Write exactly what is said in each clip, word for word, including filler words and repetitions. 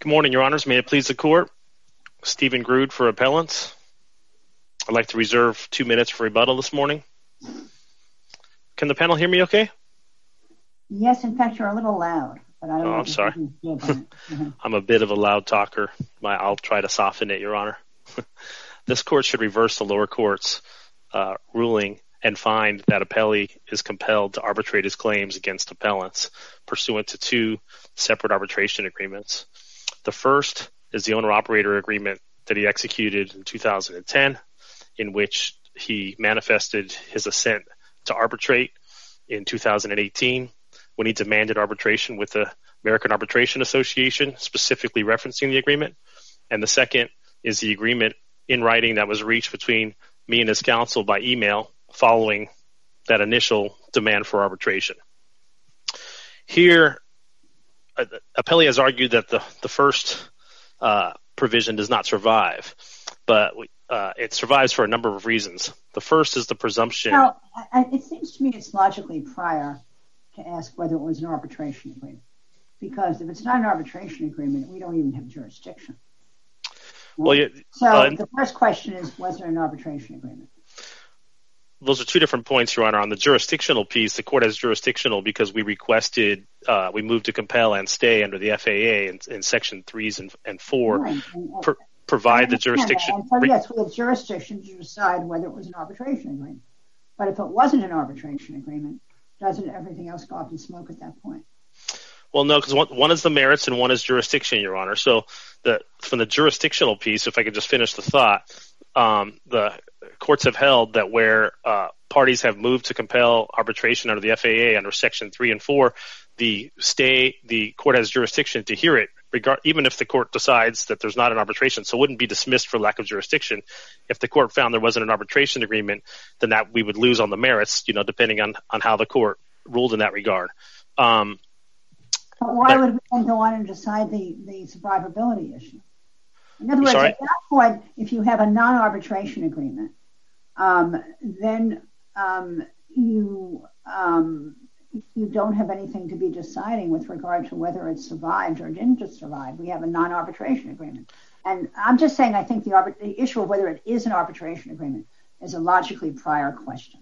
Good morning, Your Honors. May it please the Court. Stephen Grood for appellants. I'd like to reserve two minutes for rebuttal this morning. Can the panel hear me okay? Yes, in fact, you're a little loud. But I don't oh, know I'm sorry. Mm-hmm. I'm a bit of a loud talker. My, I'll try to soften it, Your Honor. This Court should reverse the lower court's uh, ruling and find that appellee is compelled to arbitrate his claims against appellants pursuant to two separate arbitration agreements. The first is the owner-operator agreement that he executed in two thousand ten, in which he manifested his assent to arbitrate in two thousand eighteen when he demanded arbitration with the American Arbitration Association, specifically referencing the agreement. And the second is the agreement in writing that was reached between me and his counsel by email following that initial demand for arbitration. Here, appellee has argued that the, the first uh, provision does not survive, but uh, it survives for a number of reasons. The first is the presumption. Well, I, it seems to me it's logically prior to ask whether it was an arbitration agreement, because if it's not an arbitration agreement, we don't even have jurisdiction. Well, yeah, so uh, the first question is, was there an arbitration agreement? Those are two different points, Your Honor. On the jurisdictional piece, the court has jurisdictional because we requested, uh, we moved to compel and stay under the F A A in, in section threes and, and four, right. and, uh, pr- provide the jurisdiction. And so, yes, we have jurisdiction to decide whether it was an arbitration agreement. But if it wasn't an arbitration agreement, doesn't everything else go up in smoke at that point? Well, no, because one, one is the merits and one is jurisdiction, Your Honor. So the from the jurisdictional piece, if I could just finish the thought, um, the courts have held that where uh, parties have moved to compel arbitration under the F A A under section three and four, the stay the court has jurisdiction to hear it, regard, even if the court decides that there's not an arbitration. So it wouldn't be dismissed for lack of jurisdiction. If the court found there wasn't an arbitration agreement, then that we would lose on the merits, you know, depending on, on how the court ruled in that regard. Um, But why but, would we then go on and decide the, the survivability issue? In other words, sorry? at that point, if you have a non-arbitration agreement, um, then um, you um, you don't have anything to be deciding with regard to whether it survived or didn't just survive. We have a non-arbitration agreement. And I'm just saying I think the, arbit- the issue of whether it is an arbitration agreement is a logically prior question.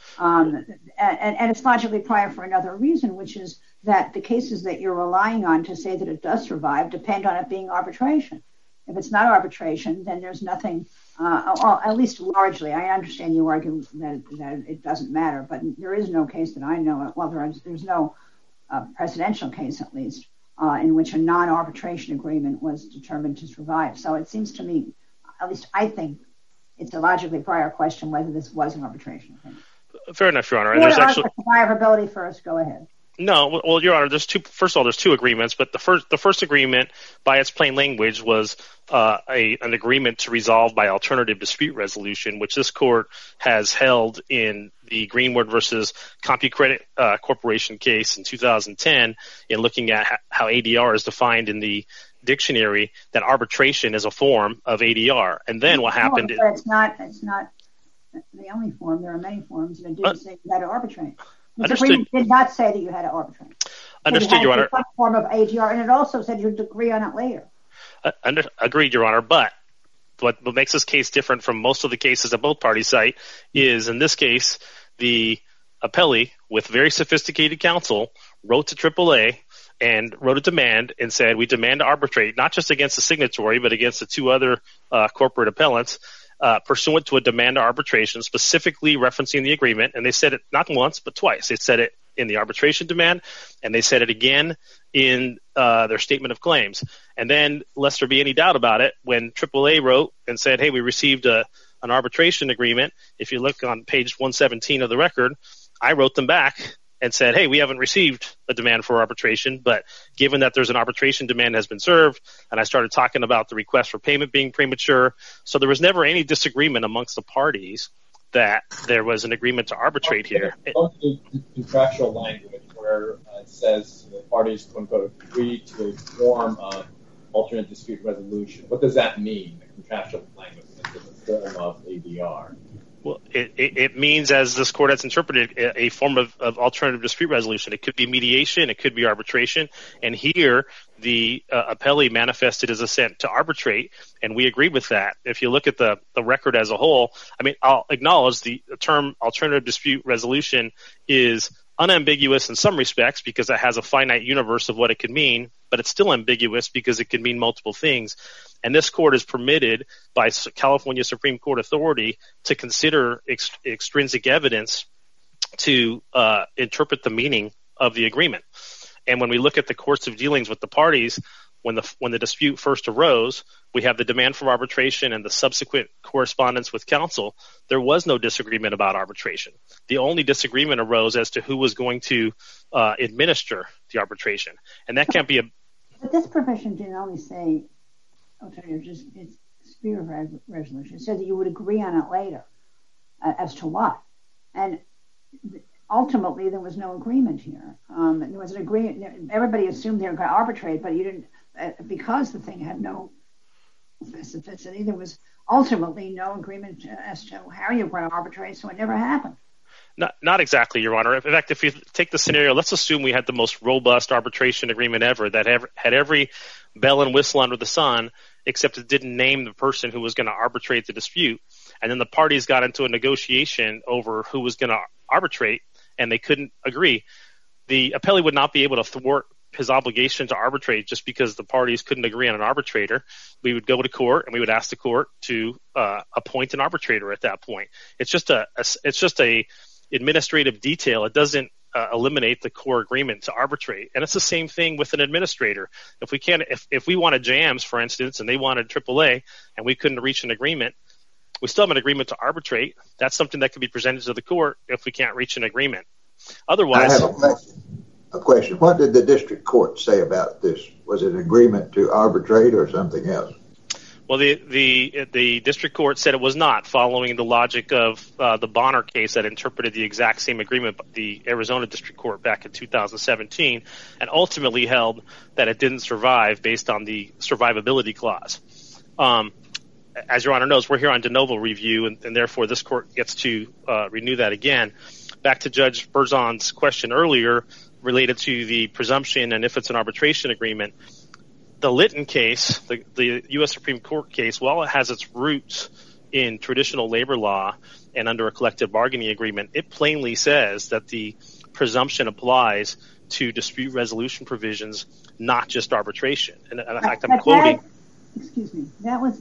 Um, and, and it's logically prior for another reason, which is that the cases that you're relying on to say that it does survive depend on it being arbitration. If it's not arbitration, then there's nothing, uh, or at least largely. I understand you argue that, that it doesn't matter, but there is no case that I know of. Well, there is, there's no uh, presidential case, at least, uh, in which a non-arbitration agreement was determined to survive. So it seems to me, at least I think, it's a logically prior question whether this was an arbitration agreement. Fair enough, Your Honor. And there's actually survivability first. Go ahead. No, well, Your Honor, there's two. First of all, there's two agreements, but the first, the first agreement, by its plain language, was uh, a an agreement to resolve by alternative dispute resolution, which this court has held in the Greenwood versus CompuCredit uh, Corporation case in two thousand ten, in looking at how A D R is defined in the dictionary. That arbitration is a form of A D R, and then what happened? No, but it's not. It's not the only form. There are many forms, and it didn't uh, say you had to arbitrate. The agreement did not say that you had to arbitrate. Understood, Your Honor. Some form of A D R, and it also said you'd agree on it later. Uh, under, agreed, Your Honor. But what, what makes this case different from most of the cases that both parties cite is, in this case, the appellee, with very sophisticated counsel, wrote to triple A and wrote a demand and said, we demand to arbitrate, not just against the signatory, but against the two other uh, corporate appellants, Uh, pursuant to a demand to arbitration, specifically referencing the agreement. And they said it not once, but twice. They said it in the arbitration demand, and they said it again in uh, their statement of claims. And then, lest there be any doubt about it, when triple A wrote and said, hey, we received a, an arbitration agreement, if you look on page one seventeen of the record, I wrote them back and said, hey, we haven't received a demand for arbitration, but given that there's an arbitration demand has been served, and I started talking about the request for payment being premature. So there was never any disagreement amongst the parties that there was an agreement to arbitrate here. What's the contractual language where uh, it says the parties, quote unquote, agree to a form of alternate dispute resolution? What does that mean, the contractual language in the form of A D R? Well, it, it, it means, as this court has interpreted, a, a form of, of alternative dispute resolution. It could be mediation, it could be arbitration, and here the uh, appellee manifested his assent to arbitrate, and we agreed with that. If you look at the, the record as a whole, I mean, I'll acknowledge the term alternative dispute resolution is unambiguous in some respects because it has a finite universe of what it could mean, but it's still ambiguous because it can mean multiple things. And this court is permitted by California Supreme Court authority to consider ex- extrinsic evidence to uh, interpret the meaning of the agreement. And when we look at the course of dealings with the parties, when the when the dispute first arose, we have the demand for arbitration and the subsequent correspondence with counsel. There was no disagreement about arbitration. The only disagreement arose as to who was going to uh, administer the arbitration, and that can't be a. But this provision didn't only say alternative just it's dispute resolution. It said that you would agree on it later uh, as to what, and ultimately there was no agreement here. Um, there was an agreement. Everybody assumed they were going to arbitrate, but you didn't. Uh, because the thing had no specificity, there was ultimately no agreement as to how you were going to arbitrate, so it never happened. Not, not exactly, Your Honor. In fact, if you take the scenario, let's assume we had the most robust arbitration agreement ever that ever, had every bell and whistle under the sun, except it didn't name the person who was going to arbitrate the dispute. And then the parties got into a negotiation over who was going to arbitrate, and they couldn't agree. The appellee would not be able to thwart his obligation to arbitrate just because the parties couldn't agree on an arbitrator. We would go to court and we would ask the court to uh, appoint an arbitrator at that point. It's just a, a it's just a administrative detail. It doesn't uh, eliminate the core agreement to arbitrate. And it's the same thing with an administrator. If we can't, if, if we wanted JAMS, for instance, and they wanted triple A and we couldn't reach an agreement, we still have an agreement to arbitrate. That's something that can be presented to the court if we can't reach an agreement. Otherwise, I have a question. A question. What did the district court say about this? Was it an agreement to arbitrate or something else? Well, the the the district court said it was not, following the logic of uh, the Bonner case that interpreted the exact same agreement, the Arizona district court back in two thousand seventeen, and ultimately held that it didn't survive based on the survivability clause. Um, as Your Honor knows, we're here on de novo review, and, and therefore this court gets to uh, renew that again. Back to Judge Berzon's question earlier, related to the presumption and if it's an arbitration agreement. The Litton case, the, the U S Supreme Court case, while it has its roots in traditional labor law and under a collective bargaining agreement, it plainly says that the presumption applies to dispute resolution provisions, not just arbitration. And in fact, I'm but quoting. That, excuse me, that was,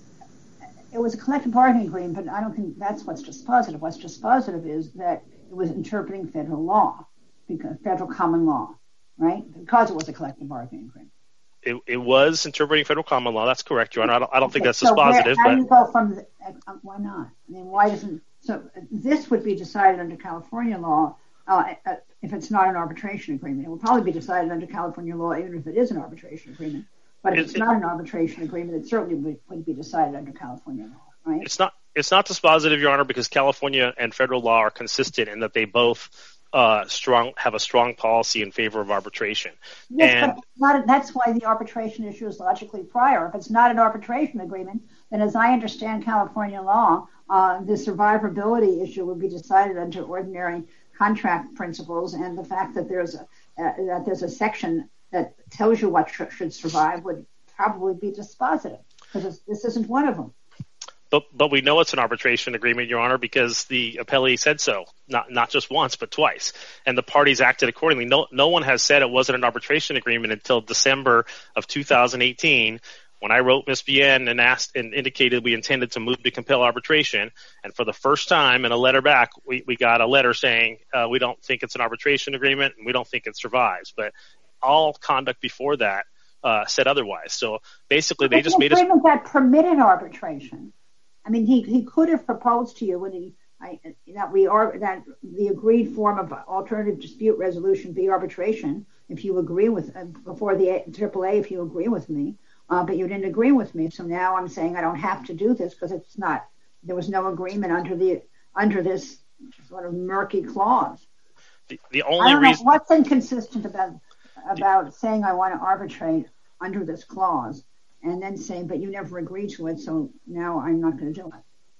it was a collective bargaining agreement, but I don't think that's what's dispositive. What's dispositive is that it was interpreting federal law. Because federal common law, right? Because it was a collective bargaining agreement. It, it was interpreting federal common law. That's correct, Your Honor. I don't, I don't okay, think that's so dispositive. Where, how but do you go from the, uh, why not? I mean, why doesn't so? This would be decided under California law uh, uh, if it's not an arbitration agreement. It will probably be decided under California law even if it is an arbitration agreement. But if it, it's not it, an arbitration agreement, it certainly would, would be decided under California law, right? It's not. It's not dispositive, Your Honor, because California and federal law are consistent in that they both. Uh, strong have a strong policy in favor of arbitration. Yes, and but not, that's why the arbitration issue is logically prior. If it's not an arbitration agreement, then as I understand California law, uh, the survivability issue would be decided under ordinary contract principles, and the fact that there's a uh, that there's a section that tells you what sh- should survive would probably be dispositive, because this isn't one of them. But, but we know it's an arbitration agreement, Your Honor, because the appellee said so, not not just once, but twice. And the parties acted accordingly. No no one has said it wasn't an arbitration agreement until December of two thousand eighteen, when I wrote Miz Bien and asked and indicated we intended to move to compel arbitration. And for the first time in a letter back, we, we got a letter saying uh, we don't think it's an arbitration agreement and we don't think it survives. But all conduct before that uh, said otherwise. So basically, they just made us. An agreement that permitted arbitration. I mean, he he could have proposed to you when he I, that we are that the agreed form of alternative dispute resolution be arbitration. If you agree with uh, before the triple A, if you agree with me, uh, but you didn't agree with me, so now I'm saying I don't have to do this because it's not. There was no agreement under the under this sort of murky clause. The, the only I don't reason know what's inconsistent about about the, saying I want to arbitrate under this clause. And then saying, but you never agreed to it, so now I'm not going to do it.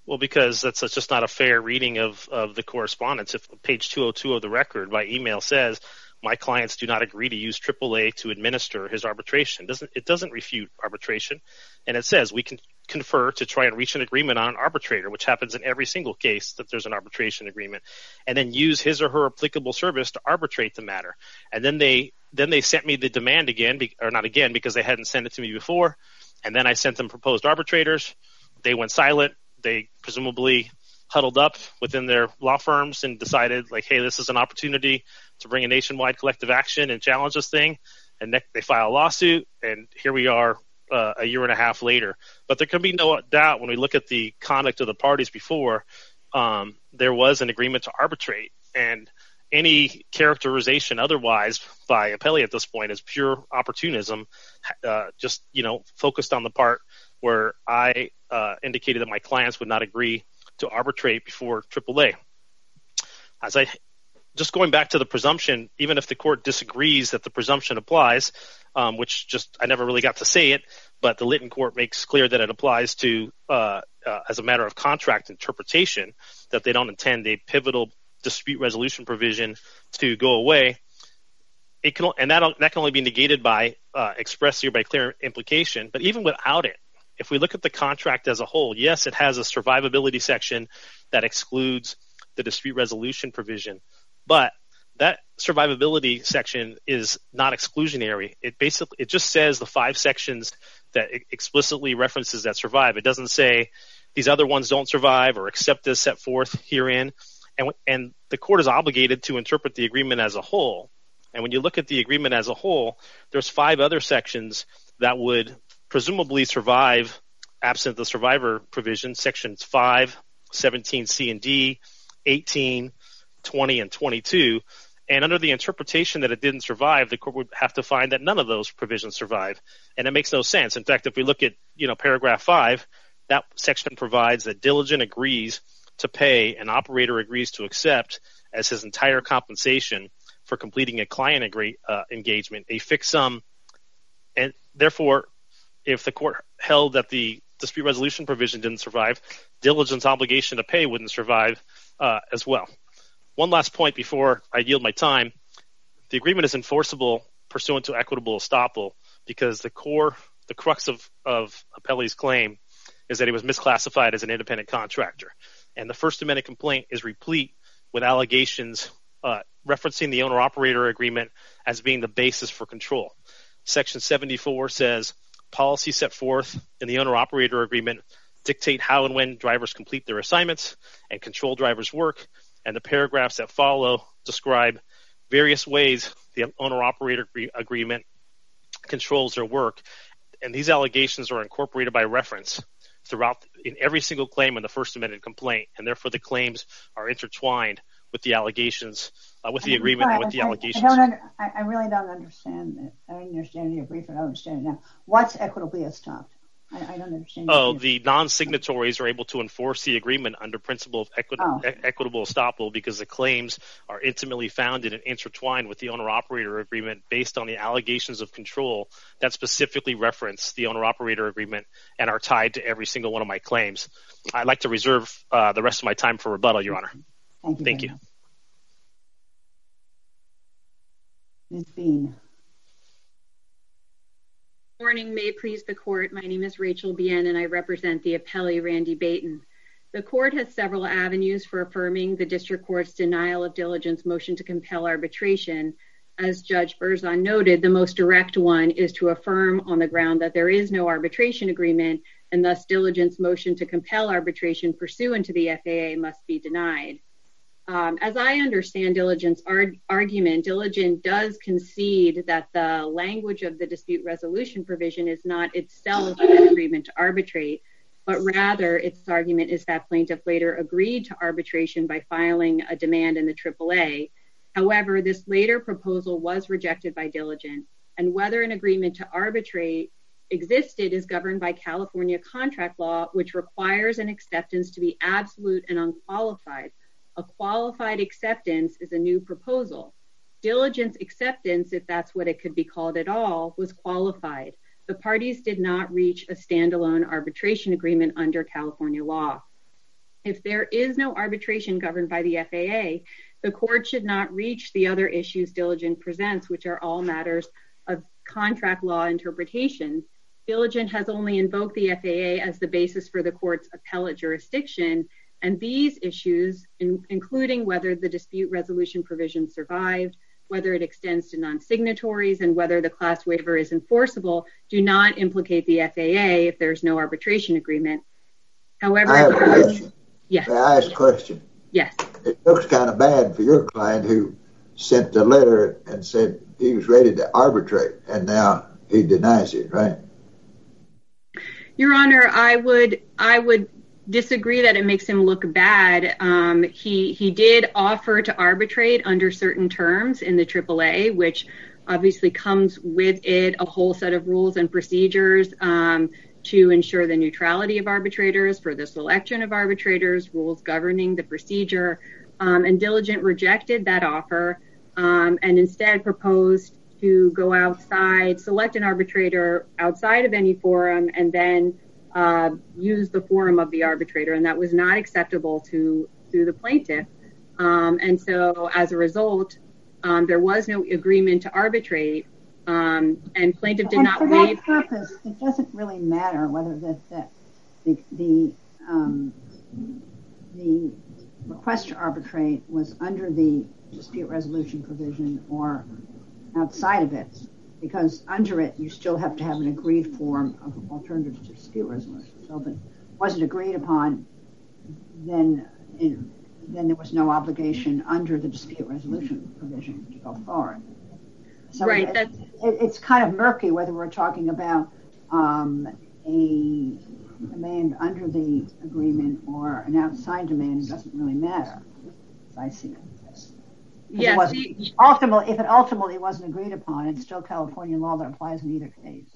Well, because that's, that's just not a fair reading of, of the correspondence. If page two oh two of the record by email says, my clients do not agree to use triple A to administer his arbitration. It doesn't, it doesn't refute arbitration. And it says we can confer to try and reach an agreement on an arbitrator, which happens in every single case that there's an arbitration agreement, and then use his or her applicable service to arbitrate the matter. And then they then they sent me the demand again, or not again, because they hadn't sent it to me before. And then I sent them proposed arbitrators. They went silent. They presumably huddled up within their law firms and decided, like, hey, this is an opportunity to bring a nationwide collective action and challenge this thing. And they file a lawsuit, and here we are uh, a year and a half later. But there can be no doubt when we look at the conduct of the parties before, um, there was an agreement to arbitrate. And any characterization otherwise by appellee at this point is pure opportunism, uh, just, you know, focused on the part where I uh, indicated that my clients would not agree to arbitrate before triple A. As I just going back to the presumption, even if the court disagrees that the presumption applies, um, which just I never really got to say it, but the Lytton court makes clear that it applies to uh, uh, as a matter of contract interpretation, that they don't intend a pivotal dispute resolution provision to go away. It can, and that that can only be negated by uh, expressly or by clear implication. But even without it, if we look at the contract as a whole, yes, it has a survivability section that excludes the dispute resolution provision, but that survivability section is not exclusionary. It basically it just says the five sections that explicitly references that survive. It doesn't say these other ones don't survive or except as set forth herein. And and the court is obligated to interpret the agreement as a whole. And when you look at the agreement as a whole, there's five other sections that would presumably survive absent the survivor provision, sections five, seventeen C and D, eighteen, twenty, and twenty-two. And under the interpretation that it didn't survive, the court would have to find that none of those provisions survive. And it makes no sense. In fact, if we look at, you know, paragraph five, that section provides that Diligent agrees to pay, an operator agrees to accept as his entire compensation for completing a client agree, uh, engagement, a fixed sum. And therefore, if the court held that the dispute resolution provision didn't survive, Diligent's obligation to pay wouldn't survive uh, as well. One last point before I yield my time. The agreement is enforceable pursuant to equitable estoppel because the core, the crux of, of Appellee's claim is that he was misclassified as an independent contractor. And the First Amendment complaint is replete with allegations uh, referencing the owner-operator agreement as being the basis for control. Section seventy-four says policy set forth in the owner-operator agreement dictate how and when drivers complete their assignments and control drivers' work, and the paragraphs that follow describe various ways the owner-operator agreement controls their work. And these allegations are incorporated by reference throughout in every single claim in the First Amendment complaint, and therefore the claims are intertwined with the allegations, uh, with the agreement and with the allegations. I, don't under, I, I really don't understand it. I don't understand your brief, and I don't understand it now. What's equitably estopped? I, I don't understand. Oh, the non-signatories are able to enforce the agreement under principle of equi- oh. e- equitable estoppel because the claims are intimately founded and intertwined with the owner-operator agreement based on the allegations of control that specifically reference the owner-operator agreement and are tied to every single one of my claims. I'd like to reserve uh, the rest of my time for rebuttal, Your Honor. Thank you. Thank you. Miz Bean. Good morning. May it please the court. My name is Rachel Bien, and I represent the appellee Randy Baton. The court has several avenues for affirming the district court's denial of Diligent's motion to compel arbitration. As Judge Berzon noted, the most direct one is to affirm on the ground that there is no arbitration agreement, and thus Diligent's motion to compel arbitration pursuant to the F A A must be denied. Um, as I understand Diligent's arg- argument, Diligent does concede that the language of the dispute resolution provision is not itself an agreement to arbitrate, but rather its argument is that plaintiff later agreed to arbitration by filing a demand in the triple A. However, this later proposal was rejected by Diligent, and whether an agreement to arbitrate existed is governed by California contract law, which requires an acceptance to be absolute and unqualified. A qualified acceptance is a new proposal. Diligent's acceptance, if that's what it could be called at all, was qualified. The parties did not reach a standalone arbitration agreement under California law. If there is no arbitration governed by the F A A, the court should not reach the other issues Diligent presents, which are all matters of contract law interpretation. Diligent has only invoked the F A A as the basis for the court's appellate jurisdiction, and these issues, in, including whether the dispute resolution provision survived, whether it extends to non-signatories, and whether the class waiver is enforceable, do not implicate the F A A if there's no arbitration agreement. However, I have a question. Yes. May I ask a question? Yes. It looks kind of bad for your client who sent a letter and said he was ready to arbitrate, and now he denies it, right? Your Honor, I would I would disagree that it makes him look bad. Um, he he did offer to arbitrate under certain terms in the triple A, which obviously comes with it a whole set of rules and procedures um, to ensure the neutrality of arbitrators, for the selection of arbitrators, rules governing the procedure. Um, and Diligent rejected that offer um, and instead proposed to go outside, select an arbitrator outside of any forum, and then uh, use the forum of the arbitrator. And that was not acceptable to, to the plaintiff. Um, and so as a result, um, there was no agreement to arbitrate. Um, and plaintiff did and not for waive. that purpose, it doesn't really matter whether the the the, the, um, the request to arbitrate was under the dispute resolution provision or outside of it, because under it you still have to have an agreed form of alternative to dispute resolution. So if it wasn't agreed upon, then it, then there was no obligation under the dispute resolution provision to go forward. So right. It, that's... it, it's kind of murky whether we're talking about um, a demand under the agreement or an outside demand. It doesn't really matter, as I see it. Yes. It ultimately, if it ultimately wasn't agreed upon, it's still California law that applies in either case.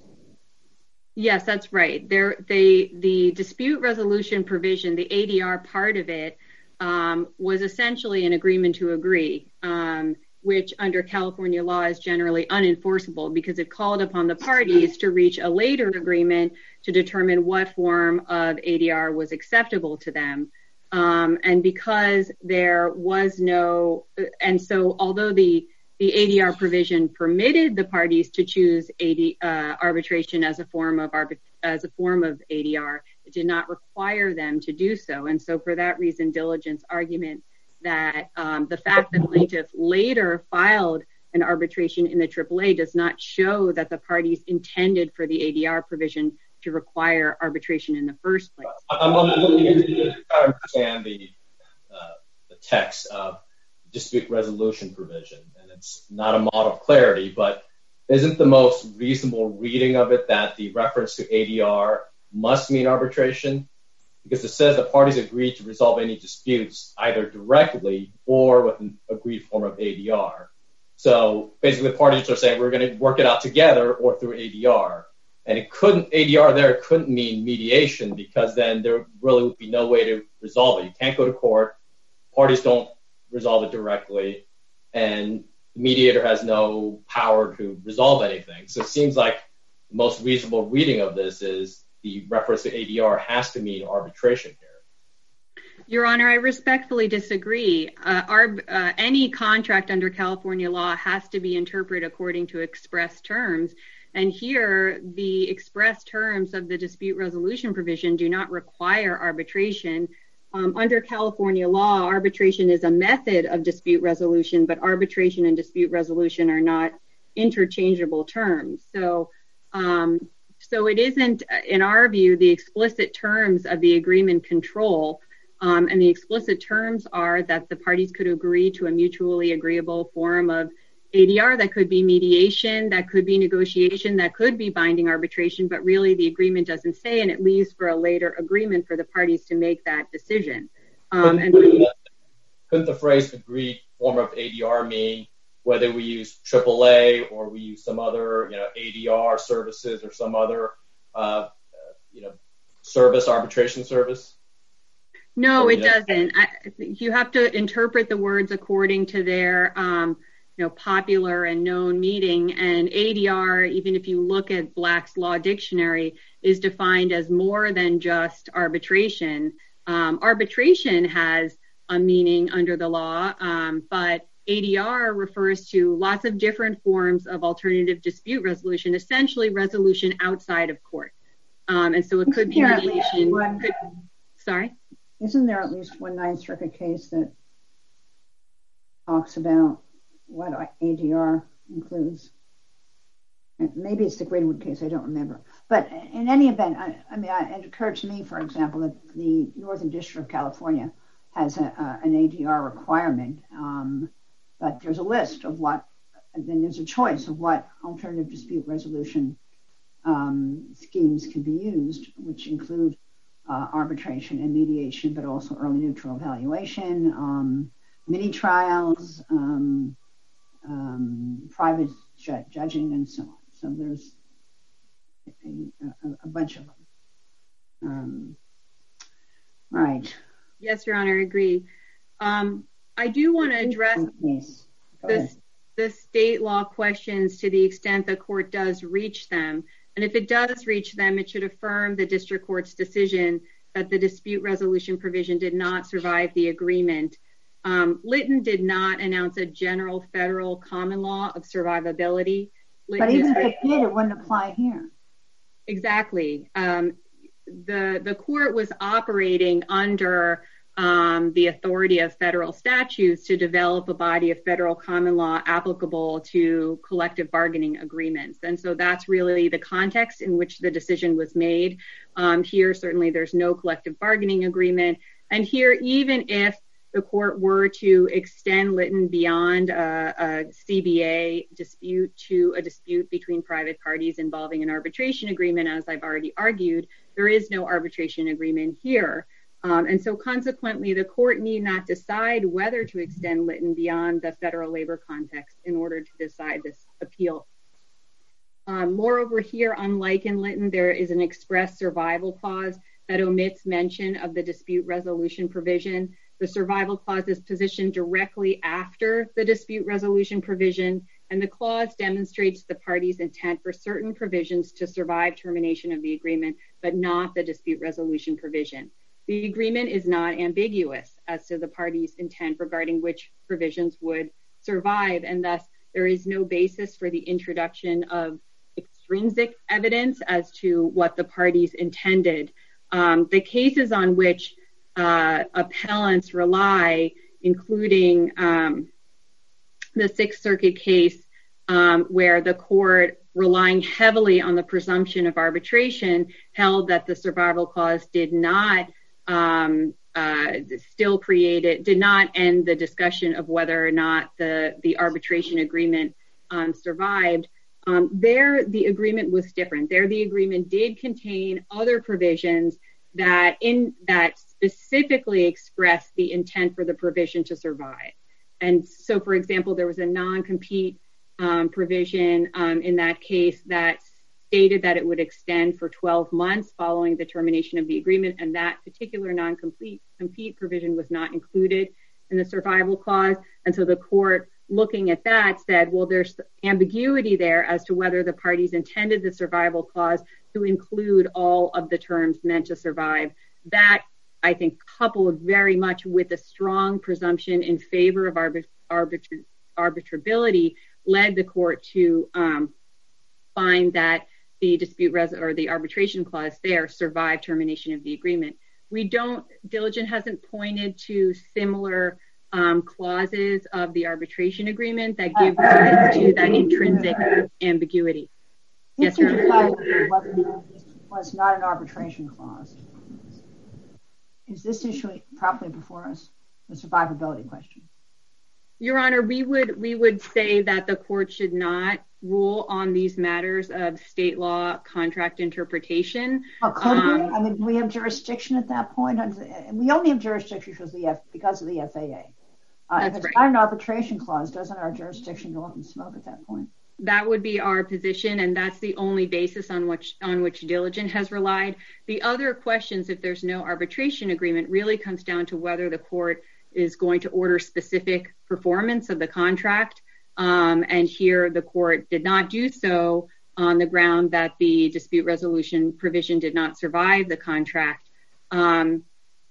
Yes, that's right. There, they, the dispute resolution provision, the A D R part of it, um, was essentially an agreement to agree, um, which under California law is generally unenforceable because it called upon the parties to reach a later agreement to determine what form of A D R was acceptable to them. Um, and because there was no, and so although the, the A D R provision permitted the parties to choose A D, uh, arbitration as a form of arbit, as a form of A D R, it did not require them to do so. And so for that reason, Diligent's argument that um, the fact that plaintiff later filed an arbitration in the triple A does not show that the parties intended for the A D R provision to require arbitration in the first place. I'm looking to understand the, uh, the text of dispute resolution provision, and it's not a model of clarity, but isn't the most reasonable reading of it that the reference to A D R must mean arbitration? Because it says the parties agree to resolve any disputes either directly or with an agreed form of A D R. So basically the parties are saying we're going to work it out together or through A D R. And it couldn't, A D R there couldn't mean mediation because then there really would be no way to resolve it. You can't go to court. Parties don't resolve it directly. And the mediator has no power to resolve anything. So it seems like the most reasonable reading of this is the reference to A D R has to mean arbitration here. Your Honor, I respectfully disagree. Uh, our, uh, any contract under California law has to be interpreted according to express terms. And here, the express terms of the dispute resolution provision do not require arbitration. Um, under California law, arbitration is a method of dispute resolution, but arbitration and dispute resolution are not interchangeable terms. So, um, so it isn't, in our view, the explicit terms of the agreement control. Um, and the explicit terms are that the parties could agree to a mutually agreeable form of A D R that could be mediation, that could be negotiation, that could be binding arbitration, but really the agreement doesn't say, and it leaves for a later agreement for the parties to make that decision. Um, and couldn't the phrase agreed form of A D R mean whether we use triple A or we use some other, you know, A D R services or some other, uh, you know, service, arbitration service? No, it doesn't. I, you have to interpret the words according to their, um, you know, popular and known meaning. And A D R, even if you look at Black's Law Dictionary, is defined as more than just arbitration. Um, arbitration has a meaning under the law, um, but A D R refers to lots of different forms of alternative dispute resolution, essentially resolution outside of court. Um, and so it could be mediation. One, could, sorry? Isn't there at least one Ninth Circuit case that talks about what A D R includes? Maybe it's the Greenwood case, I don't remember. But in any event, I, I mean, it occurred to me, for example, that the Northern District of California has a, a, an A D R requirement, um, but there's a list of what, and then there's a choice of what alternative dispute resolution um, schemes can be used, which include uh, arbitration and mediation, but also early neutral evaluation, um, mini trials, um, um, private ju- judging, and so on. So there's a, a, a bunch of them. Um, right. Yes, Your Honor, I agree. Um, I do want to address the, the state law questions to the extent the court does reach them. And if it does reach them, it should affirm the district court's decision that the dispute resolution provision did not survive the agreement. Um, Litton did not announce a general federal common law of survivability. Litton but even is, if it did, it wouldn't apply here. Exactly. Um, the, the court was operating under um, the authority of federal statutes to develop a body of federal common law applicable to collective bargaining agreements. And so that's really the context in which the decision was made. Um, here, certainly there's no collective bargaining agreement. And here, even if the court were to extend Litton beyond a, a C B A dispute to a dispute between private parties involving an arbitration agreement, as I've already argued, there is no arbitration agreement here. Um, and so consequently, the court need not decide whether to extend Litton beyond the federal labor context in order to decide this appeal. Um, moreover, here, unlike in Litton, there is an express survival clause that omits mention of the dispute resolution provision. The survival clause is positioned directly after the dispute resolution provision, and the clause demonstrates the party's intent for certain provisions to survive termination of the agreement, but not the dispute resolution provision. The agreement is not ambiguous as to the party's intent regarding which provisions would survive, and thus there is no basis for the introduction of extrinsic evidence as to what the parties intended. Um, the cases on which Uh, appellants rely, including um, the Sixth Circuit case um, where the court, relying heavily on the presumption of arbitration, held that the survival clause did not um, uh, still create it, did not end the discussion of whether or not the, the arbitration agreement um, survived. Um, there, the agreement was different. There, the agreement did contain other provisions that in that specifically express the intent for the provision to survive. And so, for example, there was a non-compete um, provision um, in that case that stated that it would extend for twelve months following the termination of the agreement, and that particular non-compete compete provision was not included in the survival clause. And so the court, looking at that, said, well, there's ambiguity there as to whether the parties intended the survival clause to include all of the terms meant to survive. That, I think, coupled very much with a strong presumption in favor of arbit- arbit- arbitrability, led the court to um, find that the dispute res- or the arbitration clause there survived termination of the agreement. We don't, Diligent hasn't pointed to similar um, clauses of the arbitration agreement that give rise to that intrinsic ambiguity. Yes, Your Honor. Was not an arbitration clause. Is this issue properly before us, the survivability question? Your Honor, we would we would say that the court should not rule on these matters of state law contract interpretation. Oh, could um, we? I mean, do we have jurisdiction at that point? We only have jurisdiction because of the, F, because of the F A A. Uh, if it's right. not an arbitration clause, doesn't our jurisdiction go up in smoke at that point? That would be our position, and that's the only basis on which on which Diligent has relied. The other questions, if there's no arbitration agreement, really comes down to whether the court is going to order specific performance of the contract. Um, and here the court did not do so on the ground that the dispute resolution provision did not survive the contract. Um,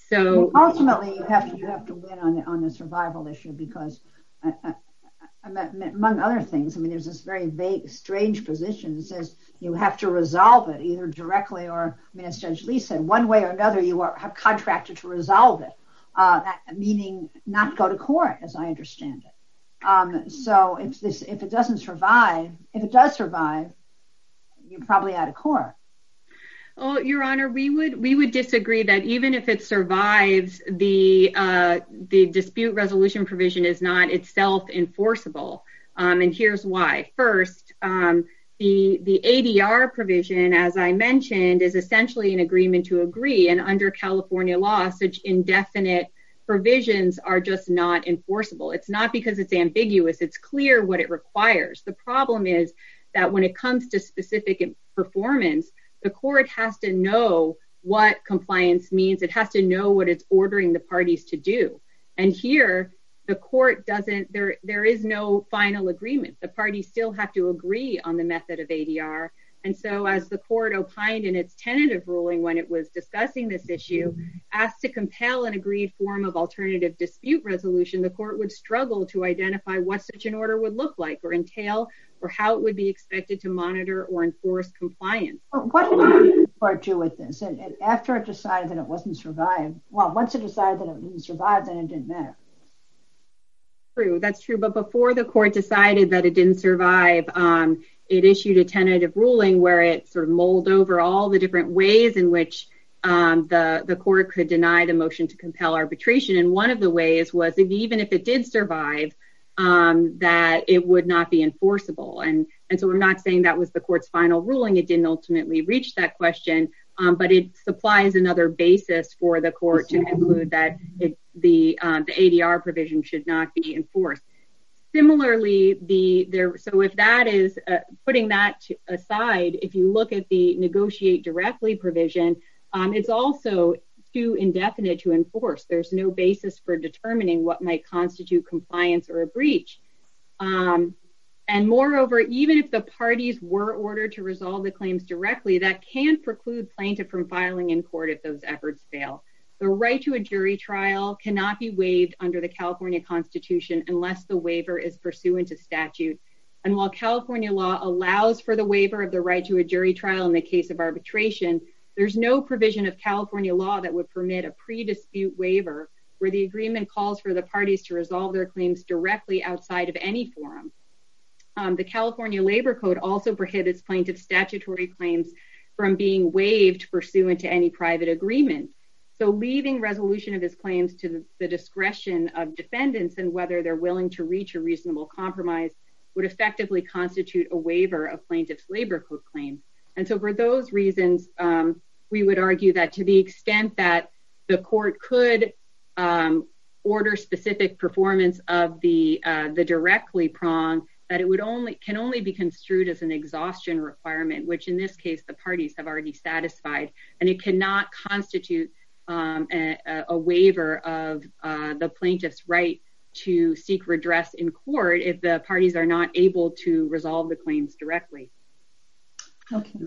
So well, ultimately, you have to you have to win on the on the survival issue because, uh, uh, among other things, I mean, there's this very vague, strange position that says you have to resolve it either directly or, I mean, as Judge Lee said, one way or another, you are have contracted to resolve it, uh, that, meaning not go to court, as I understand it. Um, so if this if it doesn't survive, if it does survive, you're probably out of court. Oh, Your Honor, we would we would disagree that even if it survives, the uh, the dispute resolution provision is not itself enforceable. Um, and here's why. First, um, the the A D R provision, as I mentioned, is essentially an agreement to agree. And under California law, such indefinite provisions are just not enforceable. It's not because it's ambiguous. It's clear what it requires. The problem is that when it comes to specific performance, the court has to know what compliance means. It has to know what it's ordering the parties to do. And here, the court doesn't, there, there is no final agreement. The parties still have to agree on the method of A D R. And so as the court opined in its tentative ruling when it was discussing this issue, asked to compel an agreed form of alternative dispute resolution, the court would struggle to identify what such an order would look like or entail, or how it would be expected to monitor or enforce compliance. What did the court do with this? And, and after it decided that it wasn't survived, well, once it decided that it didn't survive, then it didn't matter. True, that's true. But before the court decided that it didn't survive, um, it issued a tentative ruling where it sort of mulled over all the different ways in which um, the, the court could deny the motion to compel arbitration. And one of the ways was that even if it did survive, um, that it would not be enforceable. And, and so I'm not saying that was the court's final ruling. It didn't ultimately reach that question, um, but it supplies another basis for the court to conclude that it, the, um, the A D R provision should not be enforced. Similarly, the there. So if that is uh, putting that to, aside, if you look at the negotiate directly provision, um, it's also too indefinite to enforce. There's no basis for determining what might constitute compliance or a breach. Um, and moreover, even if the parties were ordered to resolve the claims directly, that can preclude plaintiff from filing in court if those efforts fail. The right to a jury trial cannot be waived under the California Constitution unless the waiver is pursuant to statute. And while California law allows for the waiver of the right to a jury trial in the case of arbitration, there's no provision of California law that would permit a pre-dispute waiver where the agreement calls for the parties to resolve their claims directly outside of any forum. Um, the California Labor Code also prohibits plaintiff statutory claims from being waived pursuant to any private agreement. So leaving resolution of his claims to the, the discretion of defendants and whether they're willing to reach a reasonable compromise would effectively constitute a waiver of plaintiff's labor code claims. And so for those reasons, um, we would argue that to the extent that the court could um, order specific performance of the uh, the directly prong, that it would only can only be construed as an exhaustion requirement, which in this case the parties have already satisfied, and it cannot constitute Um, a, a waiver of uh, the plaintiff's right to seek redress in court if the parties are not able to resolve the claims directly. Okay.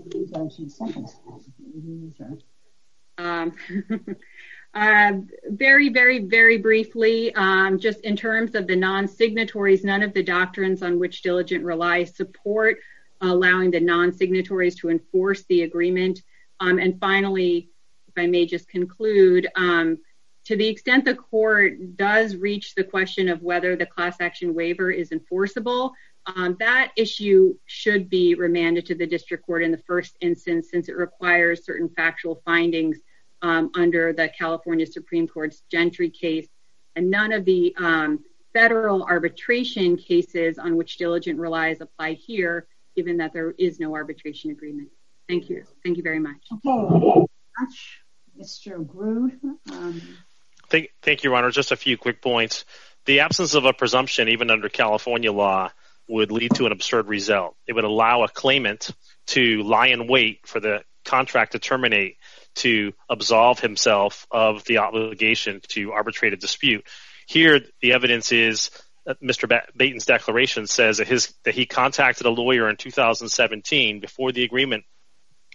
Um, uh, very, very, very briefly, um, just in terms of the non-signatories, none of the doctrines on which Diligent relies support allowing the non-signatories to enforce the agreement. Um, and finally, if I may just conclude, um, to the extent the court does reach the question of whether the class action waiver is enforceable, um, that issue should be remanded to the district court in the first instance, since it requires certain factual findings um, under the California Supreme Court's Gentry case, and none of the um, federal arbitration cases on which Diligent relies apply here, given that there is no arbitration agreement. Thank you. Thank you very much. Okay. Much. Mister Grood. Um, thank, thank you, Your Honor. Just a few quick points. The absence of a presumption, even under California law, would lead to an absurd result. It would allow a claimant to lie in wait for the contract to terminate to absolve himself of the obligation to arbitrate a dispute. Here, the evidence is that Mister Baten's declaration says that, his, that he contacted a lawyer in two thousand seventeen before the agreement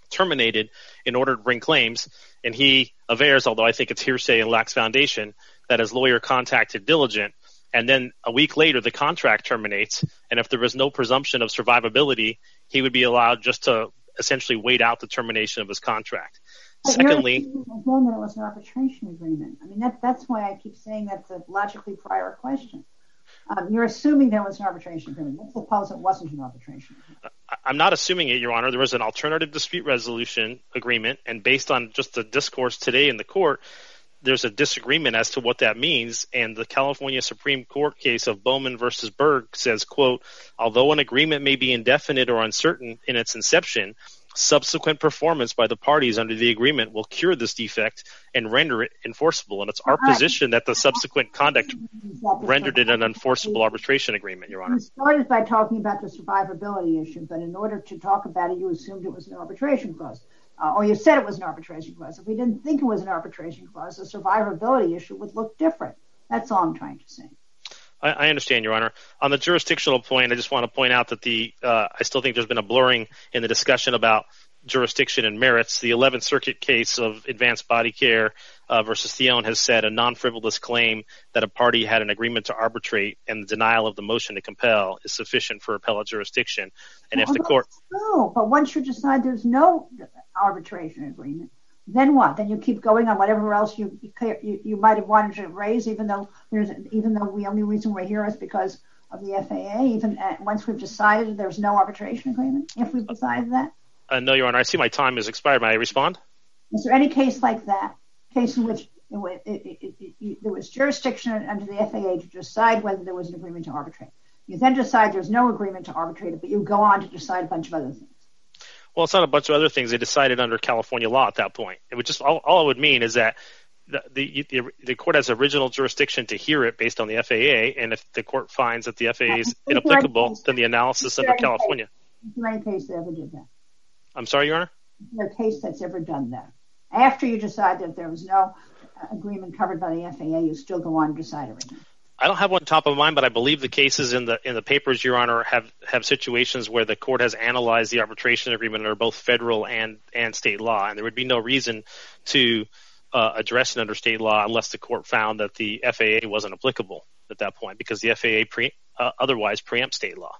terminated in order to bring claims. And he avers, although I think it's hearsay and lacks foundation, that his lawyer contacted Diligent. And then a week later, the contract terminates. And if there was no presumption of survivability, he would be allowed just to essentially wait out the termination of his contract. But Secondly, you're assuming that it was an arbitration agreement. I mean, that, that's why I keep saying that's a logically prior question. Um, you're assuming there was an arbitration agreement. Let's suppose it wasn't an arbitration agreement. I'm not assuming it, Your Honor. There was an alternative dispute resolution agreement, and based on just the discourse today in the court, there's a disagreement as to what that means. And the California Supreme Court case of Bowman versus Berg says, quote, although an agreement may be indefinite or uncertain in its inception, subsequent performance by the parties under the agreement will cure this defect and render it enforceable. And it's our position that the subsequent conduct rendered it an enforceable arbitration agreement, Your Honor. You started by talking about the survivability issue, but in order to talk about it, you assumed it was an arbitration clause. Uh, or you said it was an arbitration clause. If we didn't think it was an arbitration clause, the survivability issue would look different. That's all I'm trying to say. I, I understand, Your Honor. On the jurisdictional point, I just want to point out that the uh, I still think there's been a blurring in the discussion about jurisdiction and merits. The eleventh Circuit case of Advanced Body Care uh, versus Theone has said a non-frivolous claim that a party had an agreement to arbitrate and the denial of the motion to compel is sufficient for appellate jurisdiction. And well, if the court... No, but once you decide there's no arbitration agreement, then what? Then you keep going on whatever else you you, you might have wanted to raise, even though there's even though the only reason we're here is because of the F A A. Even uh, once we've decided there's no arbitration agreement, if we've decided that. Uh, no, Your Honor. I see my time has expired. May I respond? Is there any case like that? Case in which it, it, it, it, it, there was jurisdiction under the F A A to decide whether there was an agreement to arbitrate. You then decide there's no agreement to arbitrate it, but you go on to decide a bunch of other things. Well, it's not a bunch of other things. They decided under California law at that point. It would just all, all it would mean is that the, the the the court has original jurisdiction to hear it based on the F A A, and if the court finds that the F A A is inapplicable, then the analysis under California. Is there any case that ever did that? I'm sorry, Your Honor? Is there a case that's ever done that? After you decide that there was no agreement covered by the F A A, you still go on to decide everything. I don't have one top of mind, but I believe the cases in the in the papers, Your Honor, have, have situations where the court has analyzed the arbitration agreement under both federal and, and state law, and there would be no reason to uh, address it under state law unless the court found that the F A A wasn't applicable at that point, because the F A A pre, uh, otherwise preempts state law.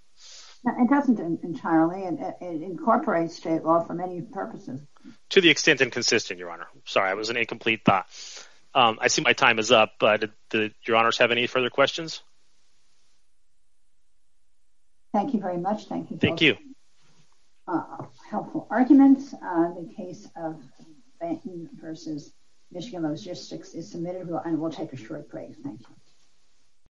It doesn't entirely. It, it incorporates state law for many purposes. To the extent inconsistent, Your Honor. Sorry, it was an incomplete thought. Um, I see my time is up, but did, did Your Honors have any further questions? Thank you very much. Thank you. Thank you. Uh, helpful arguments. Uh, the case of Benton versus Michigan Logistics is submitted, and we'll take a short break. Thank you.